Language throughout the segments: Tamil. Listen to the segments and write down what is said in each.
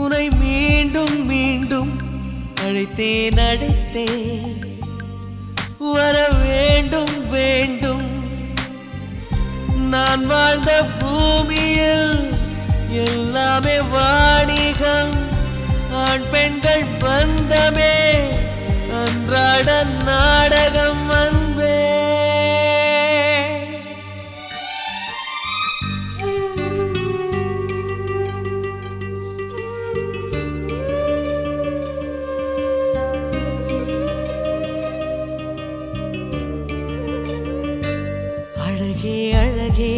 உனை மீண்டும் மீண்டும் அழைத்தேன் அழைத்தேன் வர வேண்டும் வேண்டும் நான் வாழ்ந்த பூமியில் எல்லாமே வாணிகம் ஆண் பெண்கள் பந்தமே அன்றாட நாடகம் அன்பே அழகே அழகே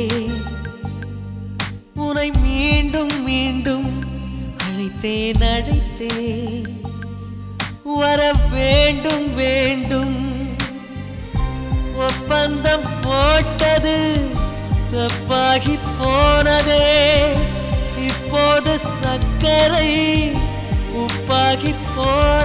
உனை மீண்டும் மீண்டும் அழைத்தேன் அழைத்தேன் வர வேண்டும் வேண்டும் ஒப்பந்தம் போட்டது தப்பாகி போனதே இப்போது சக்கரை உப்பாகி போ